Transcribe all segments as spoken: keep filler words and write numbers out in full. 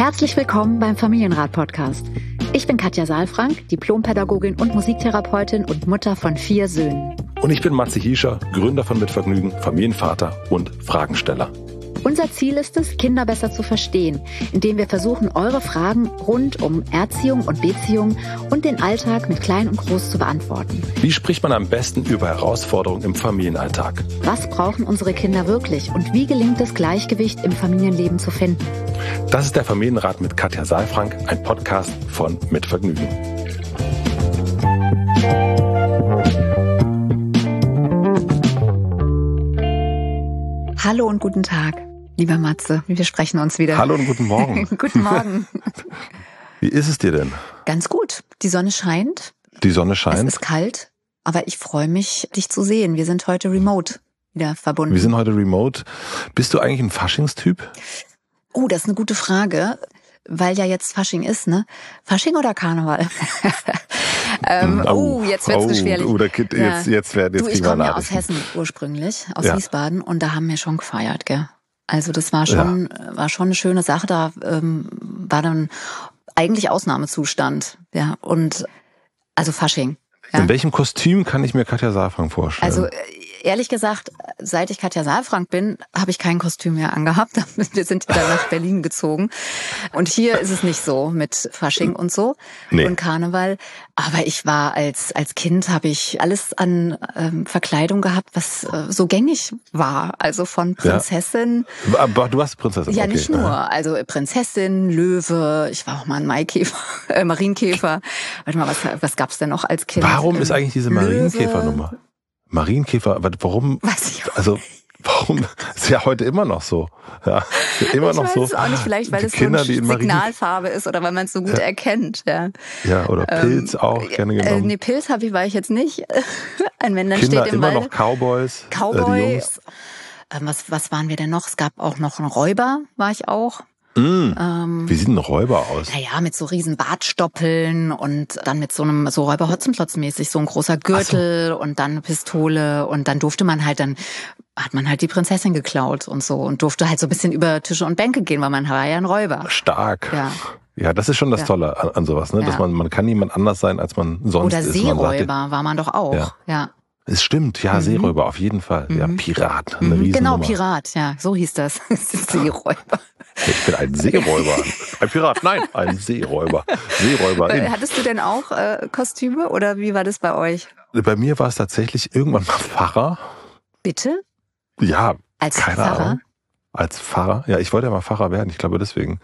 Herzlich willkommen beim Familienrat-Podcast. Ich bin Katja Saalfrank, Diplompädagogin und Musiktherapeutin und Mutter von vier Söhnen. Und ich bin Matze Hiescher, Gründer von Mitvergnügen, Familienvater und Fragensteller. Unser Ziel ist es, Kinder besser zu verstehen, indem wir versuchen, eure Fragen rund um Erziehung und Beziehung und den Alltag mit Klein und Groß zu beantworten. Wie spricht man am besten über Herausforderungen im Familienalltag? Was brauchen unsere Kinder wirklich und wie gelingt es, Gleichgewicht im Familienleben zu finden? Das ist der Familienrat mit Katja Saalfrank, ein Podcast von Mitvergnügen. Hallo und guten Tag, lieber Matze. Wir sprechen uns wieder. Hallo und guten Morgen. Guten Morgen. Wie ist es dir denn? Ganz gut. Die Sonne scheint. Die Sonne scheint. Es ist kalt, aber ich freue mich, dich zu sehen. Wir sind heute remote wieder verbunden. Wir sind heute remote. Bist du eigentlich ein Faschingstyp? Oh, das ist eine gute Frage, weil ja jetzt Fasching ist, ne? Fasching oder Karneval? ähm, oh, oh, jetzt wird's oh, gefährlich. Oh, jetzt, ja. jetzt, jetzt werden jetzt Du, ich komme ja aus Hessen ursprünglich, aus ja. Wiesbaden, und da haben wir schon gefeiert, gell? Also das war schon, ja. war schon eine schöne Sache. Da ähm, war dann eigentlich Ausnahmezustand, ja. Und also Fasching. Ja? In welchem Kostüm kann ich mir Katja Saalfrank vorstellen? Also ehrlich gesagt, seit ich Katja Saalfrank bin, habe ich kein Kostüm mehr angehabt. Wir sind dann nach Berlin gezogen. Und hier ist es nicht so mit Fasching und so nee. und Karneval. Aber ich war als als Kind, habe ich alles an ähm, Verkleidung gehabt, was äh, so gängig war. Also von Prinzessin. Ja. Aber du warst Prinzessin? Ja, okay. nicht nur. Also Prinzessin, Löwe, ich war auch mal ein Maikäfer, äh, Marienkäfer. Warte mal, was, was gab's denn noch als Kind? Warum ähm, ist eigentlich diese Marienkäfernummer? Marienkäfer, aber warum? Weiß ich auch. Also warum? Ist ja heute immer noch so. Ja, ist ja immer ich noch weiß so. Es auch nicht, vielleicht weil es Kinder, so eine die Signalfarbe ist oder weil man es so gut ja. erkennt. Ja, ja oder Pilz ähm, auch gerne genommen. Äh, nee, Pilz habe ich war ich jetzt nicht. Ein Wenn dann Kinder steht im immer Walde. noch Cowboys. Cowboys. Äh, was was waren wir denn noch? Es gab auch noch einen Räuber, war ich auch. Mm. Ähm, Wie sieht ein Räuber aus? Naja, mit so riesen Bartstoppeln und dann mit so einem, so Räuber Hotzenplotz-mäßig, so ein großer Gürtel so. Und dann eine Pistole und dann durfte man halt, dann hat man halt die Prinzessin geklaut und so und durfte halt so ein bisschen über Tische und Bänke gehen, weil man war ja ein Räuber. Stark. Ja. Ja, das ist schon das ja. Tolle an, an sowas, ne? Dass ja. man, man kann niemand anders sein, als man sonst Oder ist. Seeräuber man sagt, war man doch auch, ja. ja. Es stimmt, ja, mhm. Seeräuber, auf jeden Fall. Mhm. Ja, Pirat, eine mhm. Riesennummer. Genau, Pirat, ja, so hieß das. Seeräuber. Ich bin ein Seeräuber. Ein Pirat, nein, ein Seeräuber. Seeräuberin. Hattest du denn auch äh, Kostüme oder wie war das bei euch? Bei mir war es tatsächlich irgendwann mal Pfarrer. Bitte? Ja, als keine Pfarrer? Ahnung. Als Pfarrer? Ja, ich wollte ja mal Pfarrer werden, ich glaube deswegen.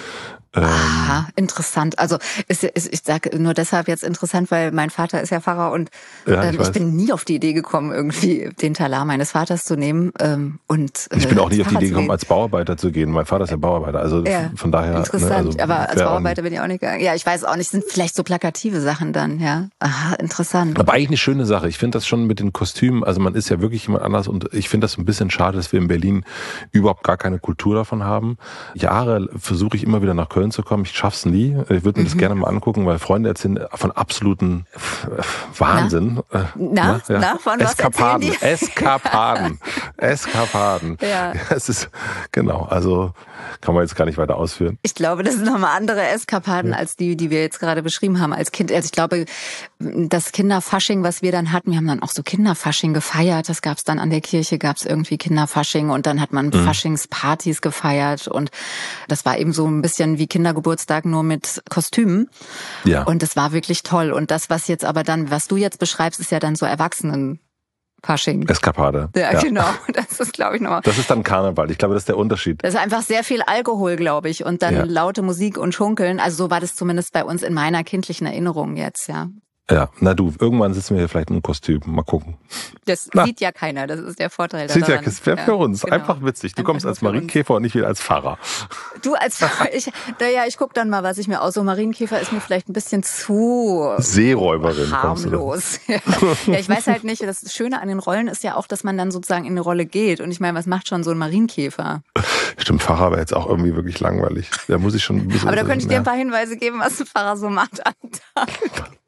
Aha, interessant. Also ist, ist, ich sage nur deshalb jetzt interessant, weil mein Vater ist ja Pfarrer und ja, ähm, ich, ich bin nie auf die Idee gekommen, irgendwie den Talar meines Vaters zu nehmen. Ähm, und äh, Ich bin auch nie auf die Pfarrer Idee gekommen, als Bauarbeiter zu gehen. Mein Vater ist ja Bauarbeiter, also ja, von daher. Interessant, ne, also aber als Bauarbeiter bin ich auch nicht gegangen. Ja, ich weiß auch nicht, sind vielleicht so plakative Sachen dann, ja. Aha, interessant. Aber eigentlich eine schöne Sache. Ich finde das schon mit den Kostümen, also man ist ja wirklich jemand anders und ich finde das ein bisschen schade, dass wir in Berlin überhaupt gar keine Kultur davon haben. Jahre versuche ich immer wieder nach Köln zu kommen, ich schaff's nie. Ich würde mir das mhm. gerne mal angucken, weil Freunde erzählen von absoluten Wahnsinn. Na, na, ja. na von was Eskapaden, erzählen die? Eskapaden, Eskapaden. Ja. ja. Es ist, genau, also kann man jetzt gar nicht weiter ausführen. Ich glaube, das sind nochmal andere Eskapaden ja. als die, die wir jetzt gerade beschrieben haben als Kind. Also ich glaube, das Kinderfasching, was wir dann hatten, wir haben dann auch so Kinderfasching gefeiert. Das gab es dann an der Kirche, gab es irgendwie Kinderfasching und dann hat man mhm. Faschingspartys gefeiert und das war eben so ein bisschen wie Kindergeburtstag, nur mit Kostümen. Ja. Und das war wirklich toll. Und das, was jetzt aber dann, was du jetzt beschreibst, ist ja dann so Erwachsenen. Fasching. Eskapade. Ja, ja, genau. Das ist, glaube ich, nochmal. Das ist dann Karneval. Ich glaube, das ist der Unterschied. Das ist einfach sehr viel Alkohol, glaube ich. Und dann ja. laute Musik und Schunkeln. Also so war das zumindest bei uns in meiner kindlichen Erinnerung jetzt, ja. Ja, na du, irgendwann sitzen wir hier vielleicht im Kostüm. Mal gucken. Das na. sieht ja keiner, das ist der Vorteil daran. Sieht ja, das wäre für ja, uns. Genau. Einfach witzig. Du Einfach kommst als Marienkäfer und nicht wieder als Pfarrer. Du als Pfarrer, ich, naja, ich guck dann mal, was ich mir aus. So Marienkäfer ist mir vielleicht ein bisschen zu Seeräuberin harmlos. Ja, ich weiß halt nicht, das Schöne an den Rollen ist ja auch, dass man dann sozusagen in eine Rolle geht. Und ich meine, was macht schon so ein Marienkäfer? Stimmt, Pfarrer wäre jetzt auch irgendwie wirklich langweilig. Da muss ich schon ein bisschen. Aber da könnte ich dir ein paar Hinweise geben, was ein Pfarrer so macht am Tag. Ups.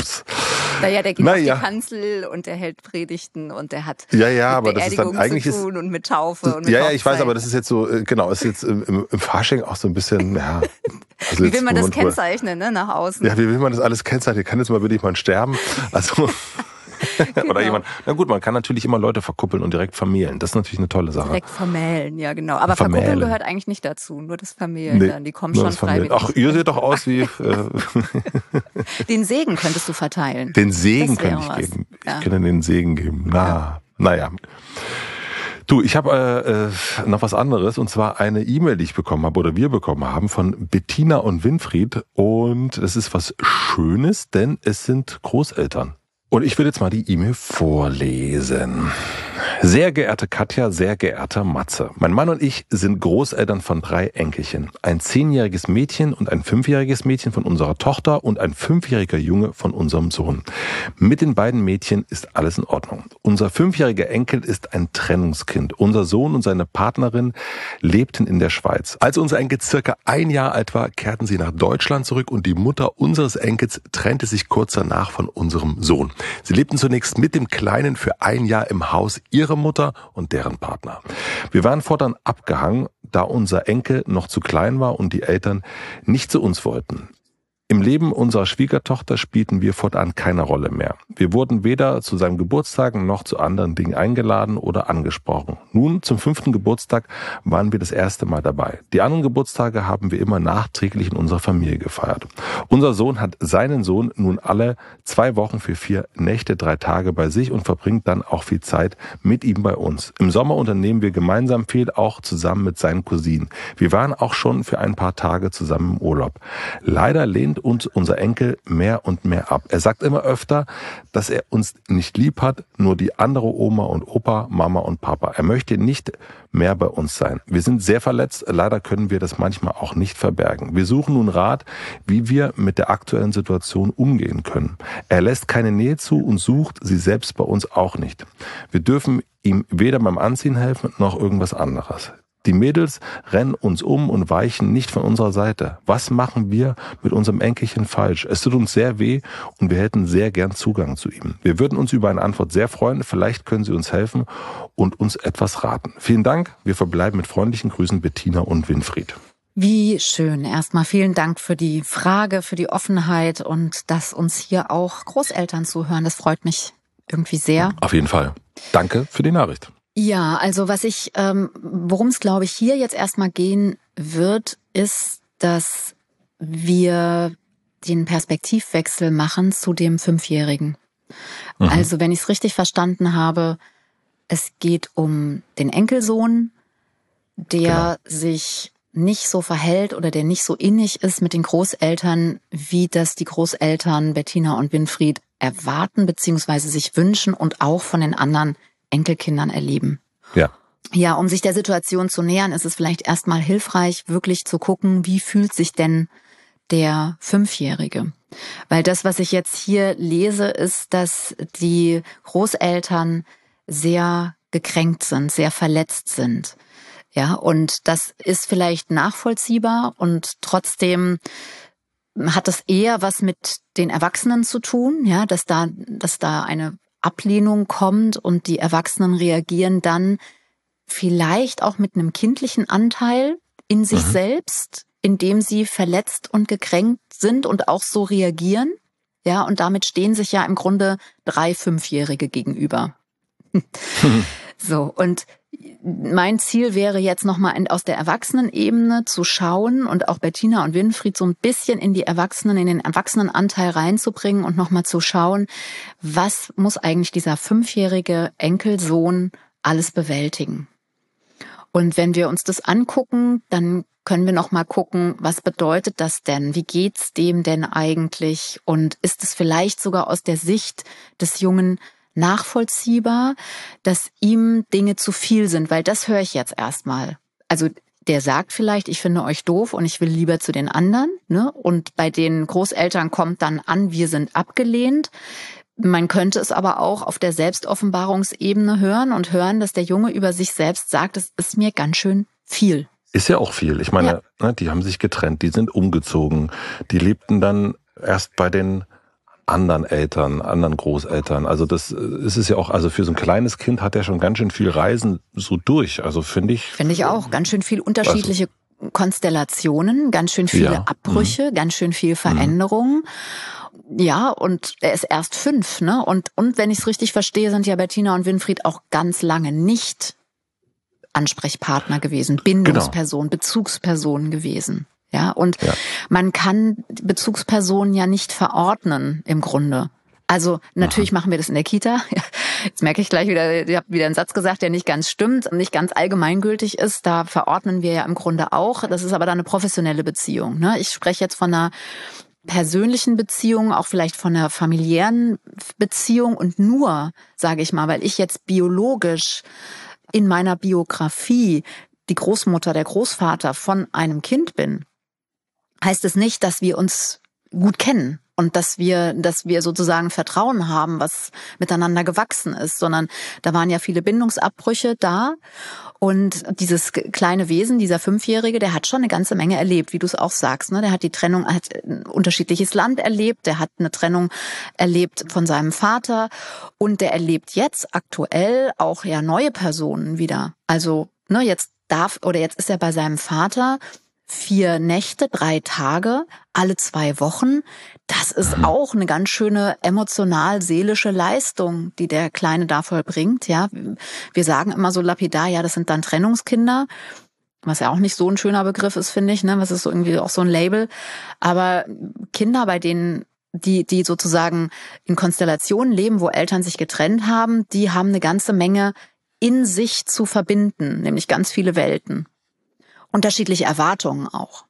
das. Naja, der geht naja. auf die Kanzel und der hält Predigten und der hat ja, ja, aber mit das ist dann eigentlich zu tun ist, und mit Taufe und mit ja, ja, Hochzeit. ich weiß, aber das ist jetzt so, genau, ist jetzt im, im Fasching auch so ein bisschen, ja. Also wie will man das drüber, kennzeichnen, ne, nach außen? Ja, wie will man das alles kennzeichnen? Kann jetzt mal wirklich mal sterben? Also. Genau. Oder jemand, na gut, man kann natürlich immer Leute verkuppeln und direkt vermählen. Das ist natürlich eine tolle Sache. Direkt vermählen, ja genau. Aber vermählen. Verkuppeln gehört eigentlich nicht dazu, nur das Vermählen nee, dann. Die kommen schon freiwillig. Ach, ihr seht doch aus wie... Äh den Segen könntest du verteilen. Den Segen könnte ich was. geben. Ja. Ich könnte den Segen geben. Na, ja. naja. Du, ich habe äh, noch was anderes, und zwar eine E-Mail, die ich bekommen habe oder wir bekommen haben von Bettina und Winfried, und das ist was Schönes, denn es sind Großeltern. Und ich will jetzt mal die E-Mail vorlesen. Sehr geehrte Katja, sehr geehrter Matze. Mein Mann und ich sind Großeltern von drei Enkelchen. Ein zehnjähriges Mädchen und ein fünfjähriges Mädchen von unserer Tochter und ein fünfjähriger Junge von unserem Sohn. Mit den beiden Mädchen ist alles in Ordnung. Unser fünfjähriger Enkel ist ein Trennungskind. Unser Sohn und seine Partnerin lebten in der Schweiz. Als unser Enkel circa ein Jahr alt war, kehrten sie nach Deutschland zurück und die Mutter unseres Enkels trennte sich kurz danach von unserem Sohn. Sie lebten zunächst mit dem Kleinen für ein Jahr im Haus ihrer Mutter und deren Partner. Wir waren fortan abgehangen, da unser Enkel noch zu klein war und die Eltern nicht zu uns wollten. Im Leben unserer Schwiegertochter spielten wir fortan keine Rolle mehr. Wir wurden weder zu seinem Geburtstag noch zu anderen Dingen eingeladen oder angesprochen. Nun, zum fünften Geburtstag waren wir das erste Mal dabei. Die anderen Geburtstage haben wir immer nachträglich in unserer Familie gefeiert. Unser Sohn hat seinen Sohn nun alle zwei Wochen für vier Nächte, drei Tage bei sich und verbringt dann auch viel Zeit mit ihm bei uns. Im Sommer unternehmen wir gemeinsam viel, auch zusammen mit seinen Cousinen. Wir waren auch schon für ein paar Tage zusammen im Urlaub. Leider lehnt uns unser Enkel mehr und mehr ab. Er sagt immer öfter, dass er uns nicht lieb hat, nur die andere Oma und Opa, Mama und Papa. Er möchte nicht mehr bei uns sein. Wir sind sehr verletzt, leider können wir das manchmal auch nicht verbergen. Wir suchen nun Rat, wie wir mit der aktuellen Situation umgehen können. Er lässt keine Nähe zu und sucht sie selbst bei uns auch nicht. Wir dürfen ihm weder beim Anziehen helfen, noch irgendwas anderes. Die Mädels rennen uns um und weichen nicht von unserer Seite. Was machen wir mit unserem Enkelchen falsch? Es tut uns sehr weh und wir hätten sehr gern Zugang zu ihm. Wir würden uns über eine Antwort sehr freuen. Vielleicht können Sie uns helfen und uns etwas raten. Vielen Dank. Wir verbleiben mit freundlichen Grüßen, Bettina und Winfried. Wie schön. Erstmal vielen Dank für die Frage, für die Offenheit und dass uns hier auch Großeltern zuhören. Das freut mich irgendwie sehr. Auf jeden Fall. Danke für die Nachricht. Ja, also was ich, ähm, worum es glaube ich hier jetzt erstmal gehen wird, ist, dass wir den Perspektivwechsel machen zu dem Fünfjährigen. Mhm. Also wenn ich es richtig verstanden habe, es geht um den Enkelsohn, der genau. sich nicht so verhält oder der nicht so innig ist mit den Großeltern, wie das die Großeltern Bettina und Winfried erwarten bzw. sich wünschen und auch von den anderen Enkelkindern erleben. Ja. Ja, um sich der Situation zu nähern, ist es vielleicht erstmal hilfreich, wirklich zu gucken, wie fühlt sich denn der Fünfjährige? Weil das, was ich jetzt hier lese, ist, dass die Großeltern sehr gekränkt sind, sehr verletzt sind. Ja, und das ist vielleicht nachvollziehbar und trotzdem hat es eher was mit den Erwachsenen zu tun, ja, dass da, dass da eine Ablehnung kommt und die Erwachsenen reagieren dann vielleicht auch mit einem kindlichen Anteil in sich mhm. selbst, indem sie verletzt und gekränkt sind und auch so reagieren. Ja, und damit stehen sich ja im Grunde drei Fünfjährige gegenüber. Mhm. So, und mein Ziel wäre jetzt nochmal aus der Erwachsenenebene zu schauen und auch Bettina und Winfried so ein bisschen in die Erwachsenen, in den Erwachsenenanteil reinzubringen und nochmal zu schauen, was muss eigentlich dieser fünfjährige Enkelsohn alles bewältigen. Und wenn wir uns das angucken, dann können wir nochmal gucken, was bedeutet das denn? Wie geht's dem denn eigentlich? Und ist es vielleicht sogar aus der Sicht des Jungen nachvollziehbar, dass ihm Dinge zu viel sind, weil das höre ich jetzt erstmal. Also der sagt vielleicht, ich finde euch doof und ich will lieber zu den anderen, ne? Und bei den Großeltern kommt dann an, wir sind abgelehnt. Man könnte es aber auch auf der Selbstoffenbarungsebene hören und hören, dass der Junge über sich selbst sagt, es ist mir ganz schön viel. Ist ja auch viel. Ich meine, ja. ne, die haben sich getrennt, die sind umgezogen, die lebten dann erst bei den anderen Eltern, anderen Großeltern. Also das ist es ja auch, also für so ein kleines Kind hat er schon ganz schön viel Reisen so durch. Also finde ich. Finde ich auch. Ganz schön viel unterschiedliche also, Konstellationen, ganz schön viele ja. Abbrüche, mhm. ganz schön viel Veränderungen. Mhm. Ja, und er ist erst fünf, ne? Und, und wenn ich es richtig verstehe, sind ja Bettina und Winfried auch ganz lange nicht Ansprechpartner gewesen, Bindungsperson, genau. Bezugsperson gewesen. Ja, und ja. man kann Bezugspersonen ja nicht verordnen im Grunde. Also natürlich Aha. machen wir das in der Kita. Jetzt merke ich gleich wieder, ich habe wieder einen Satz gesagt, der nicht ganz stimmt und nicht ganz allgemeingültig ist. Da verordnen wir ja im Grunde auch. Das ist aber dann eine professionelle Beziehung. Ne? Ich spreche jetzt von einer persönlichen Beziehung, auch vielleicht von einer familiären Beziehung und nur, sage ich mal, weil ich jetzt biologisch in meiner Biografie die Großmutter, der Großvater von einem Kind bin, heißt es nicht, dass wir uns gut kennen und dass wir, dass wir sozusagen Vertrauen haben, was miteinander gewachsen ist, sondern da waren ja viele Bindungsabbrüche da und dieses kleine Wesen, dieser Fünfjährige, der hat schon eine ganze Menge erlebt, wie du es auch sagst, ne? Der hat die Trennung, hat ein unterschiedliches Land erlebt, der hat eine Trennung erlebt von seinem Vater und der erlebt jetzt aktuell auch ja neue Personen wieder. Also, ne, jetzt darf, oder jetzt ist er bei seinem Vater vier Nächte, drei Tage, alle zwei Wochen. Das ist auch eine ganz schöne emotional-seelische Leistung, die der Kleine da vollbringt. Ja, wir sagen immer so lapidar, ja, das sind dann Trennungskinder, was ja auch nicht so ein schöner Begriff ist, finde ich. Ne, was ist so irgendwie auch so ein Label. Aber Kinder, bei denen die, die sozusagen in Konstellationen leben, wo Eltern sich getrennt haben, die haben eine ganze Menge in sich zu verbinden, nämlich ganz viele Welten. Unterschiedliche Erwartungen auch.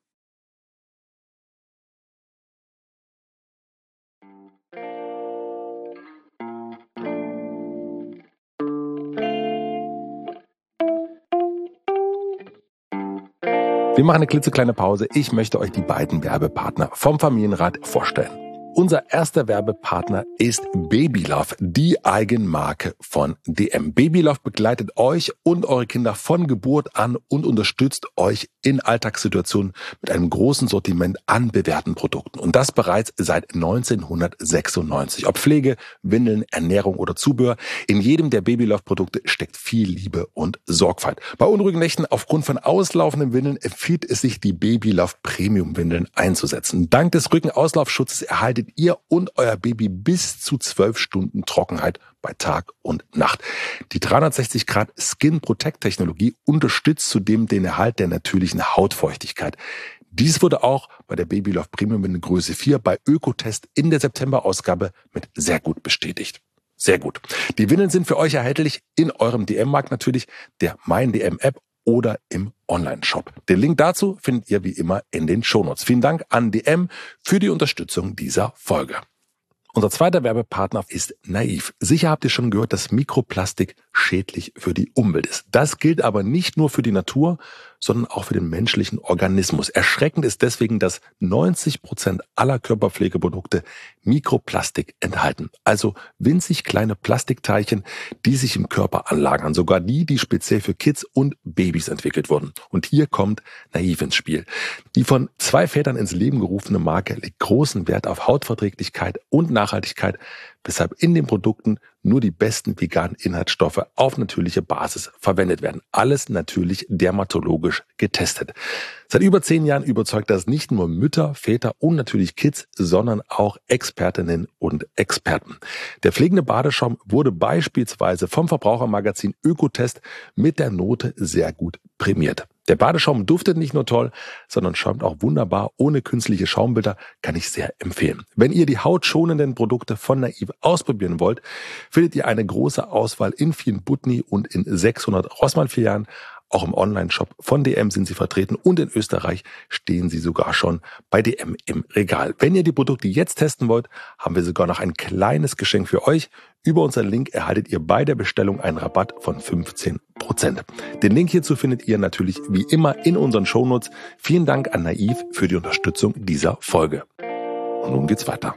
Wir machen eine klitzekleine Pause. Ich möchte euch die beiden Werbepartner vom Familienrat vorstellen. Unser erster Werbepartner ist Babylove, die Eigenmarke von D M. Babylove begleitet euch und eure Kinder von Geburt an und unterstützt euch in Alltagssituationen mit einem großen Sortiment an bewährten Produkten. Und das bereits seit neunzehnhundertsechsundneunzig. Ob Pflege, Windeln, Ernährung oder Zubehör, in jedem der Babylove-Produkte steckt viel Liebe und Sorgfalt. Bei unruhigen Nächten aufgrund von auslaufenden Windeln empfiehlt es sich, die Babylove Premium-Windeln einzusetzen. Dank des Rückenauslaufschutzes erhaltet ihr und euer Baby bis zu zwölf Stunden Trockenheit bei Tag und Nacht. Die dreihundertsechzig Grad Skin Protect Technologie unterstützt zudem den Erhalt der natürlichen Hautfeuchtigkeit. Dies wurde auch bei der Babylove Premium Windel Größe vier bei Ökotest in der September-Ausgabe mit sehr gut bestätigt. Sehr gut. Die Windeln sind für euch erhältlich in eurem D M-Markt natürlich, der Mein D M-App oder im Online-Shop. Den Link dazu findet ihr wie immer in den Shownotes. Vielen Dank an D M für die Unterstützung dieser Folge. Unser zweiter Werbepartner ist Naiv. Sicher habt ihr schon gehört, dass Mikroplastik schädlich für die Umwelt ist. Das gilt aber nicht nur für die Natur, sondern auch für den menschlichen Organismus. Erschreckend ist deswegen, dass neunzig Prozent aller Körperpflegeprodukte Mikroplastik enthalten. Also winzig kleine Plastikteilchen, die sich im Körper anlagern. Sogar die, die speziell für Kids und Babys entwickelt wurden. Und hier kommt Naiv ins Spiel. Die von zwei Vätern ins Leben gerufene Marke legt großen Wert auf Hautverträglichkeit und Nachhaltigkeit, weshalb in den Produkten nur die besten veganen Inhaltsstoffe auf natürliche Basis verwendet werden. Alles natürlich dermatologisch getestet. Seit über zehn Jahren überzeugt das nicht nur Mütter, Väter und natürlich Kids, sondern auch Expertinnen und Experten. Der pflegende Badeschaum wurde beispielsweise vom Verbrauchermagazin Ökotest mit der Note sehr gut prämiert. Der Badeschaum duftet nicht nur toll, sondern schäumt auch wunderbar ohne künstliche Schaumbilder, kann ich sehr empfehlen. Wenn ihr die hautschonenden Produkte von Naiv ausprobieren wollt, findet ihr eine große Auswahl in vielen Butni und in sechshundert Rossmann-Filialen. Auch im Online-Shop von D M sind sie vertreten und in Österreich stehen sie sogar schon bei D M im Regal. Wenn ihr die Produkte jetzt testen wollt, haben wir sogar noch ein kleines Geschenk für euch. Über unseren Link erhaltet ihr bei der Bestellung einen Rabatt von fünfzehn Prozent. Den Link hierzu findet ihr natürlich wie immer in unseren Shownotes. Vielen Dank an Naiv für die Unterstützung dieser Folge. Und nun geht's weiter.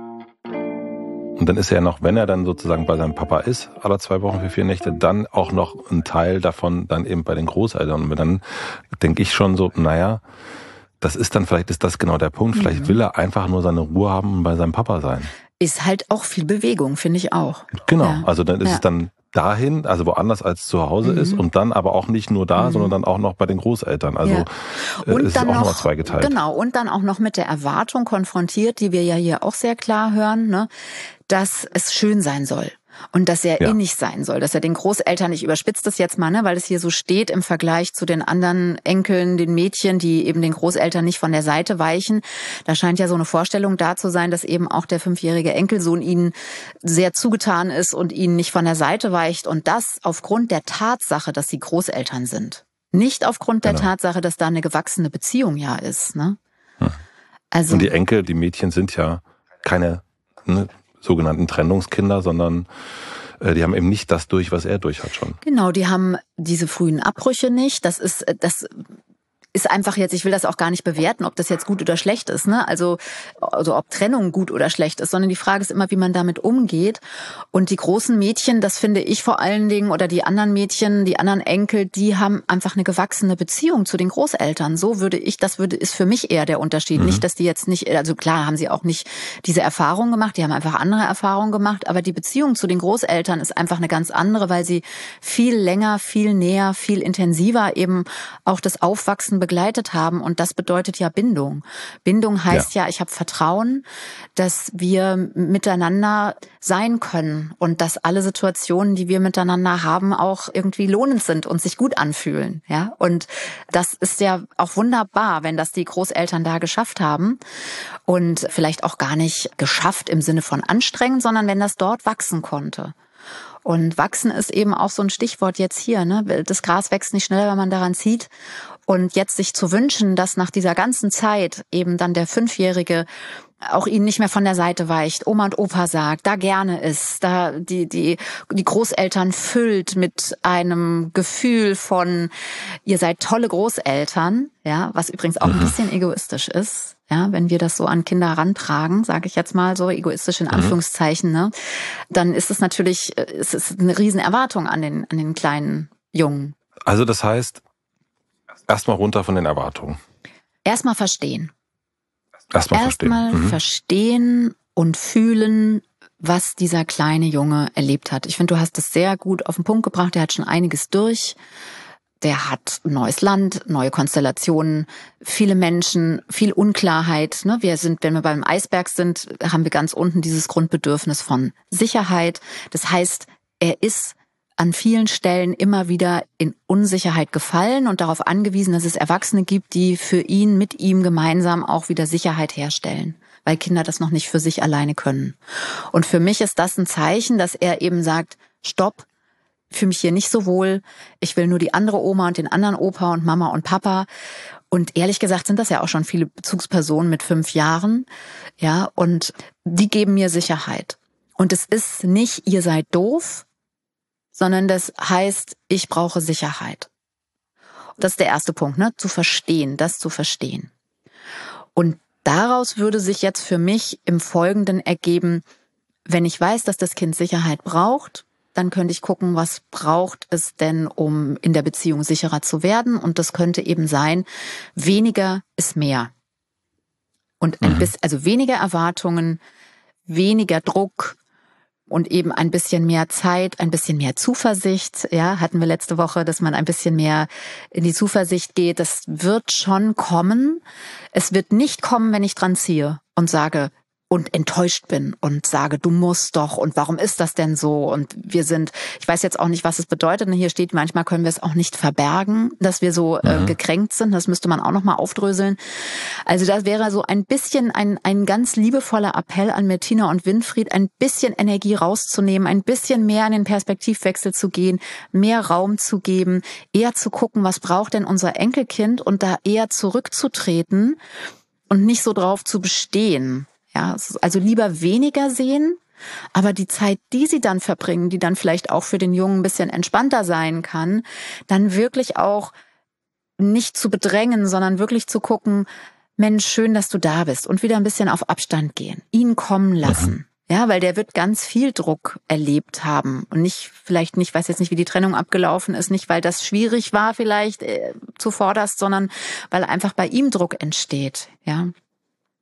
Und dann ist er ja noch, wenn er dann sozusagen bei seinem Papa ist, alle zwei Wochen für vier Nächte, dann auch noch ein Teil davon dann eben bei den Großeltern. Und dann denke ich schon so, naja, das ist dann, vielleicht ist das genau der Punkt. Vielleicht mhm. will er einfach nur seine Ruhe haben und bei seinem Papa sein. ist halt auch viel Bewegung, finde ich auch. Genau, ja. also dann ist ja. es dann dahin, also woanders als zu Hause mhm. ist und dann aber auch nicht nur da, mhm. sondern dann auch noch bei den Großeltern. Also ja. und äh, ist dann auch noch nochmal zweigeteilt. Genau, und dann auch noch mit der Erwartung konfrontiert, die wir ja hier auch sehr klar hören, ne, dass es schön sein soll. Und dass er ja. innig sein soll, dass er den Großeltern, ich überspitze das jetzt mal, ne, weil es hier so steht im Vergleich zu den anderen Enkeln, den Mädchen, die eben den Großeltern nicht von der Seite weichen. Da scheint ja so eine Vorstellung da zu sein, dass eben auch der fünfjährige Enkelsohn ihnen sehr zugetan ist und ihnen nicht von der Seite weicht. Und das aufgrund der Tatsache, dass sie Großeltern sind. Nicht aufgrund der genau. Tatsache, dass da eine gewachsene Beziehung ja ist. Ne? Hm. Also, und die Enkel, die Mädchen sind ja keine... Ne, sogenannten Trennungskinder, sondern äh, die haben eben nicht das durch, was er durch hat schon. Genau, die haben diese frühen Abbrüche nicht. Das ist das ist einfach jetzt, ich will das auch gar nicht bewerten, ob das jetzt gut oder schlecht ist, ne? Also, also ob Trennung gut oder schlecht ist, sondern die Frage ist immer, wie man damit umgeht. Und die großen Mädchen, das finde ich vor allen Dingen, oder die anderen Mädchen, die anderen Enkel, die haben einfach eine gewachsene Beziehung zu den Großeltern. So würde ich, das würde, ist für mich eher der Unterschied. Mhm. Nicht, dass die jetzt nicht, also klar haben sie auch nicht diese Erfahrung gemacht, die haben einfach andere Erfahrungen gemacht, aber die Beziehung zu den Großeltern ist einfach eine ganz andere, weil sie viel länger, viel näher, viel intensiver eben auch das Aufwachsen begleitet haben, und das bedeutet ja Bindung. Bindung heißt ja, ja ich habe Vertrauen, dass wir miteinander sein können und dass alle Situationen, die wir miteinander haben, auch irgendwie lohnend sind und sich gut anfühlen. Ja, und das ist ja auch wunderbar, wenn das die Großeltern da geschafft haben, und vielleicht auch gar nicht geschafft im Sinne von anstrengend, sondern wenn das dort wachsen konnte. Und wachsen ist eben auch so ein Stichwort jetzt hier, ne? Das Gras wächst nicht schneller, wenn man daran zieht. Und jetzt sich zu wünschen, dass nach dieser ganzen Zeit eben dann der Fünfjährige auch ihnen nicht mehr von der Seite weicht, Oma und Opa sagt, da gerne ist, da die die die Großeltern füllt mit einem Gefühl von, ihr seid tolle Großeltern, ja, was übrigens auch ein bisschen egoistisch ist, ja, wenn wir das so an Kinder rantragen, sage ich jetzt mal so egoistisch in Anführungszeichen, ne, dann ist es natürlich, es ist eine riesen Erwartung an den an den kleinen Jungen. Also das heißt, erstmal runter von den Erwartungen. Erstmal verstehen. Erstmal verstehen. Erstmal mhm. verstehen und fühlen, was dieser kleine Junge erlebt hat. Ich finde, du hast es sehr gut auf den Punkt gebracht. Der hat schon einiges durch. Der hat ein neues Land, neue Konstellationen, viele Menschen, viel Unklarheit. Wir sind, wenn wir beim Eisberg sind, haben wir ganz unten dieses Grundbedürfnis von Sicherheit. Das heißt, er ist an vielen Stellen immer wieder in Unsicherheit gefallen und darauf angewiesen, dass es Erwachsene gibt, die für ihn, mit ihm gemeinsam auch wieder Sicherheit herstellen, weil Kinder das noch nicht für sich alleine können. Und für mich ist das ein Zeichen, dass er eben sagt, stopp, ich fühle mich hier nicht so wohl, ich will nur die andere Oma und den anderen Opa und Mama und Papa. Und ehrlich gesagt sind das ja auch schon viele Bezugspersonen mit fünf Jahren, ja, und die geben mir Sicherheit. Und es ist nicht, ihr seid doof, sondern das heißt, ich brauche Sicherheit. Das ist der erste Punkt, ne? Zu verstehen, das zu verstehen. Und daraus würde sich jetzt für mich im Folgenden ergeben, wenn ich weiß, dass das Kind Sicherheit braucht, dann könnte ich gucken, was braucht es denn, um in der Beziehung sicherer zu werden. Und das könnte eben sein, weniger ist mehr. Und ein bisschen, also weniger Erwartungen, weniger Druck, und eben ein bisschen mehr Zeit, ein bisschen mehr Zuversicht. Ja, hatten wir letzte Woche, dass man ein bisschen mehr in die Zuversicht geht. Das wird schon kommen. Es wird nicht kommen, wenn ich dran ziehe und sage und enttäuscht bin und sage, du musst doch und warum ist das denn so? Und wir sind, ich weiß jetzt auch nicht, was es bedeutet. Hier steht, manchmal können wir es auch nicht verbergen, dass wir so äh, gekränkt sind. Das müsste man auch noch mal aufdröseln. Also das wäre so ein bisschen ein ein ganz liebevoller Appell an Bettina und Winfried, ein bisschen Energie rauszunehmen, ein bisschen mehr in den Perspektivwechsel zu gehen, mehr Raum zu geben, eher zu gucken, was braucht denn unser Enkelkind, und da eher zurückzutreten und nicht so drauf zu bestehen. Ja, also lieber weniger sehen, aber die Zeit, die sie dann verbringen, die dann vielleicht auch für den Jungen ein bisschen entspannter sein kann, dann wirklich auch nicht zu bedrängen, sondern wirklich zu gucken, Mensch, schön, dass du da bist, und wieder ein bisschen auf Abstand gehen, ihn kommen lassen. Mhm. Ja, weil der wird ganz viel Druck erlebt haben und nicht, vielleicht nicht, weiß jetzt nicht, wie die Trennung abgelaufen ist, nicht, weil das schwierig war vielleicht äh, zuvorderst, sondern weil einfach bei ihm Druck entsteht, ja.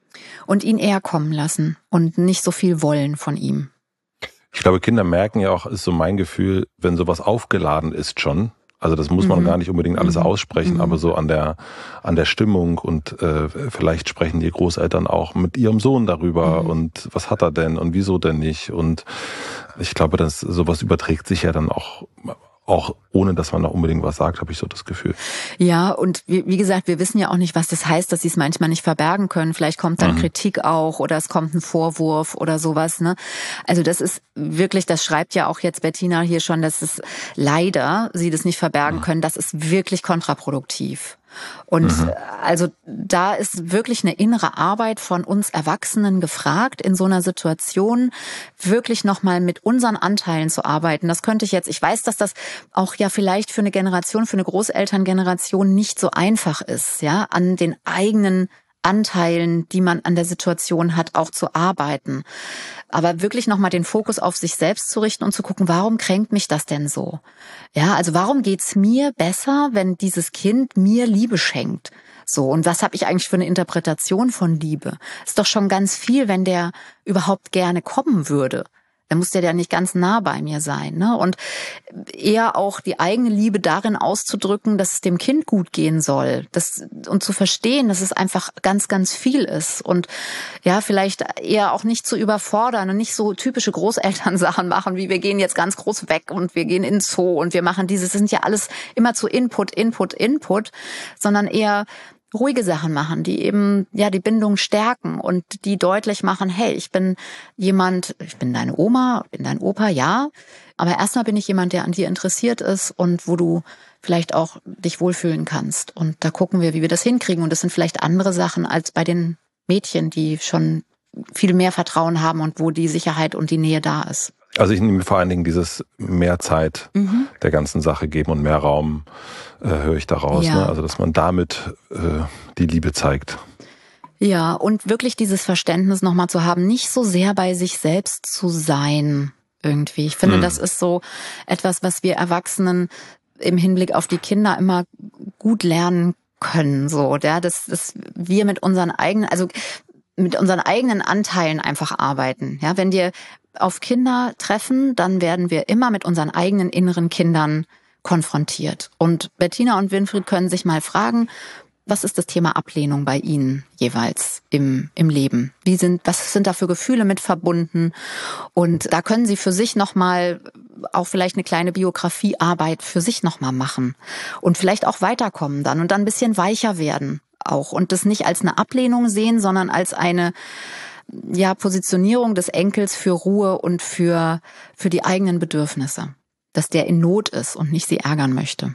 Und ihn eher kommen lassen und nicht so viel wollen von ihm. Ich glaube, Kinder merken ja auch, ist so mein Gefühl, wenn sowas aufgeladen ist schon, also das muss man mhm. gar nicht unbedingt alles mhm. aussprechen, mhm. aber so an der an der Stimmung und äh, vielleicht sprechen die Großeltern auch mit ihrem Sohn darüber mhm. und was hat er denn und wieso denn nicht, und ich glaube, dass sowas überträgt sich ja dann auch auch ohne, dass man noch unbedingt was sagt, habe ich so das Gefühl. Ja, und wie, wie gesagt, wir wissen ja auch nicht, was das heißt, dass sie es manchmal nicht verbergen können. Vielleicht kommt dann mhm. Kritik auch oder es kommt ein Vorwurf oder sowas, ne? Also das ist wirklich, das schreibt ja auch jetzt Bettina hier schon, dass es leider sie das nicht verbergen mhm. können. Das ist wirklich kontraproduktiv. Und mhm. also da ist wirklich eine innere Arbeit von uns Erwachsenen gefragt, in so einer Situation wirklich nochmal mit unseren Anteilen zu arbeiten. Das könnte ich jetzt, ich weiß, dass das auch ja vielleicht für eine Generation, für eine Großelterngeneration nicht so einfach ist, ja, an den eigenen Anteilen, die man an der Situation hat, auch zu arbeiten. Aber wirklich nochmal den Fokus auf sich selbst zu richten und zu gucken, warum kränkt mich das denn so? Ja, also warum geht's mir besser, wenn dieses Kind mir Liebe schenkt? So, und was habe ich eigentlich für eine Interpretation von Liebe? Ist doch schon ganz viel, wenn der überhaupt gerne kommen würde. Dann muss der ja nicht ganz nah bei mir sein, ne? Und eher auch die eigene Liebe darin auszudrücken, dass es dem Kind gut gehen soll, das, und zu verstehen, dass es einfach ganz, ganz viel ist und ja, vielleicht eher auch nicht zu überfordern und nicht so typische Großelternsachen machen, wie wir gehen jetzt ganz groß weg und wir gehen in den Zoo und wir machen dieses, das sind ja alles immer zu Input, Input, Input, sondern eher ruhige Sachen machen, die eben ja die Bindung stärken und die deutlich machen, hey, ich bin jemand, ich bin deine Oma, bin dein Opa, ja, aber erstmal bin ich jemand, der an dir interessiert ist und wo du vielleicht auch dich wohlfühlen kannst. Und da gucken wir, wie wir das hinkriegen. Und das sind vielleicht andere Sachen als bei den Mädchen, die schon viel mehr Vertrauen haben und wo die Sicherheit und die Nähe da ist. Also ich nehme vor allen Dingen dieses mehr Zeit mhm. der ganzen Sache geben und mehr Raum, äh, höre ich daraus. Ja. Ne? Also dass man damit äh, die Liebe zeigt. Ja, und wirklich dieses Verständnis nochmal zu haben, nicht so sehr bei sich selbst zu sein irgendwie. Ich finde, mhm. das ist so etwas, was wir Erwachsenen im Hinblick auf die Kinder immer gut lernen können. So, ja, dass, dass wir mit unseren eigenen, also mit unseren eigenen Anteilen einfach arbeiten. Ja, wenn wir auf Kinder treffen, dann werden wir immer mit unseren eigenen inneren Kindern konfrontiert. Und Bettina und Winfried können sich mal fragen, was ist das Thema Ablehnung bei Ihnen jeweils im, im Leben? Wie sind, was sind da für Gefühle mit verbunden? Und da können Sie für sich nochmal auch vielleicht eine kleine Biografiearbeit für sich nochmal machen und vielleicht auch weiterkommen dann und dann ein bisschen weicher werden auch und das nicht als eine Ablehnung sehen, sondern als eine ja, Positionierung des Enkels für Ruhe und für, für die eigenen Bedürfnisse. Dass der in Not ist und nicht sie ärgern möchte.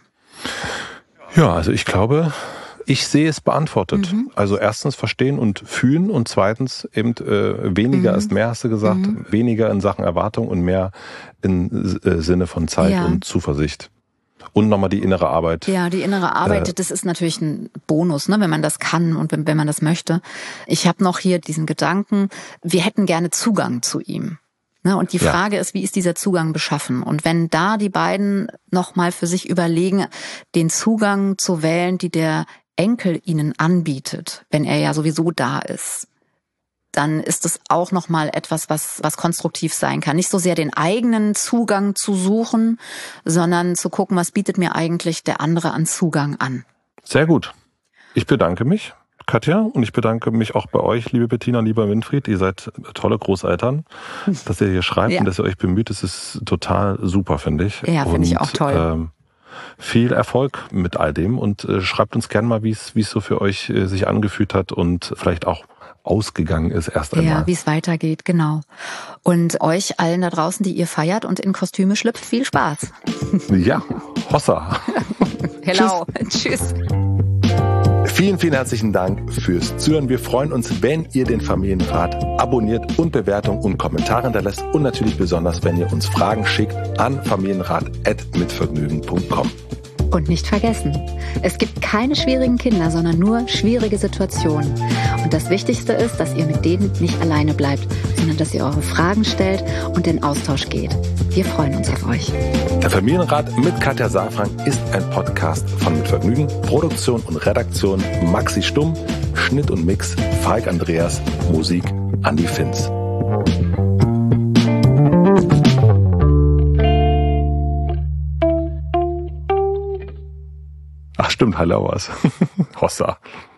Ja, also ich glaube, ich sehe es beantwortet. Mhm. Also erstens verstehen und fühlen und zweitens eben äh, weniger mhm. ist mehr, hast du gesagt. Mhm. Weniger in Sachen Erwartung und mehr im äh, Sinne von Zeit ja. und Zuversicht. Und nochmal die innere Arbeit. Ja, die innere Arbeit, äh, das ist natürlich ein Bonus, ne, wenn man das kann und wenn, wenn man das möchte. Ich habe noch hier diesen Gedanken, wir hätten gerne Zugang zu ihm. Ne, und die ja. Frage ist, wie ist dieser Zugang beschaffen? Und wenn da die beiden nochmal für sich überlegen, den Zugang zu wählen, die der Enkel ihnen anbietet, wenn er ja sowieso da ist, dann ist es auch nochmal etwas, was, was konstruktiv sein kann. Nicht so sehr den eigenen Zugang zu suchen, sondern zu gucken, was bietet mir eigentlich der andere an Zugang an. Sehr gut. Ich bedanke mich, Katja, und ich bedanke mich auch bei euch, liebe Bettina, lieber Winfried. Ihr seid tolle Großeltern, dass ihr hier schreibt ja. und dass ihr euch bemüht. Das ist total super, finde ich. Ja, finde ich auch toll. Ähm, viel Erfolg mit all dem und äh, schreibt uns gerne mal, wie es wie es so für euch äh, sich angefühlt hat und vielleicht auch ausgegangen ist erst einmal. Ja, wie es weitergeht, genau. Und euch allen da draußen, die ihr feiert und in Kostüme schlüpft, viel Spaß. Ja, Hossa. Hello. Tschüss. Tschüss. Vielen, vielen herzlichen Dank fürs Zuhören. Wir freuen uns, wenn ihr den Familienrat abonniert und Bewertungen und Kommentare hinterlässt und natürlich besonders, wenn ihr uns Fragen schickt an familienrat at mitvergnügen punkt com. Und nicht vergessen, es gibt keine schwierigen Kinder, sondern nur schwierige Situationen. Und das Wichtigste ist, dass ihr mit denen nicht alleine bleibt, sondern dass ihr eure Fragen stellt und in Austausch geht. Wir freuen uns auf euch. Der Familienrat mit Katja Saalfrank ist ein Podcast von Mit Vergnügen. Produktion und Redaktion Maxi Stumm. Schnitt und Mix Falk Andreas, Musik Andi Finz. Ach stimmt, Hallau war's. Hossa.